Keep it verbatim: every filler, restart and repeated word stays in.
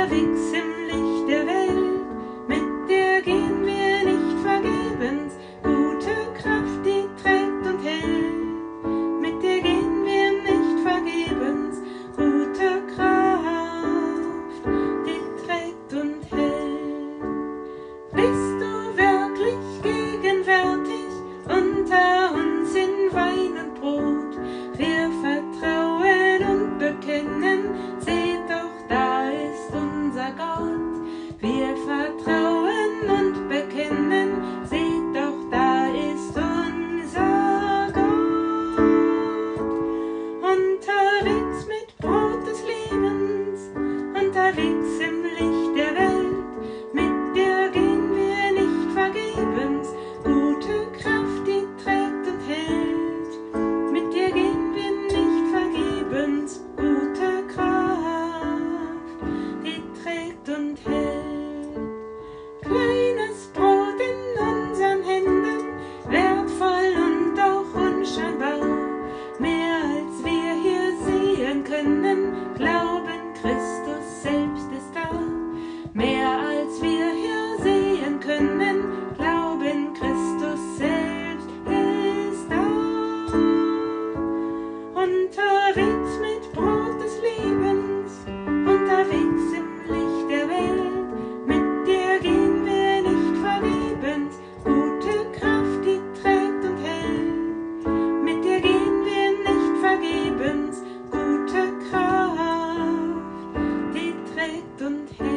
unterwegs im Licht der Welt, mit dir gehen wir nicht vergebens. Gute Kraft, die trägt und hält, mit dir gehen wir nicht vergebens. Gute Kraft, die trägt und hält. Bist du wirklich gegenwärtig unter uns in Wein und Brot? Wir vertrauen und bekennen, seht doch, da ist unser Gott. Wir vertrauen und bekennen, seht doch, da ist unser Gott. Unterwegs mit Brot des Lebens, unterwegs im Licht der Welt, mit dir gehen wir nicht vergebens. Gute Kraft, die trägt und hält, mit dir gehen wir nicht vergebens. Gute Kraft, die trägt und hält. Kleines Brot in unseren Händen, wertvoll und auch unscheinbar, mehr als wir hier sehen können, glauben, Christus selbst ist da. Mehr als wir hier sehen können, glauben, Christus selbst ist da. Unterwegs mit Brot des Lebens, unterwegs im Licht der Welt, mit dir gehen wir nicht vergebens. Gute Kraft, die trägt und hält, mit dir gehen wir nicht vergebens. Gute Kraft, die trägt und hält.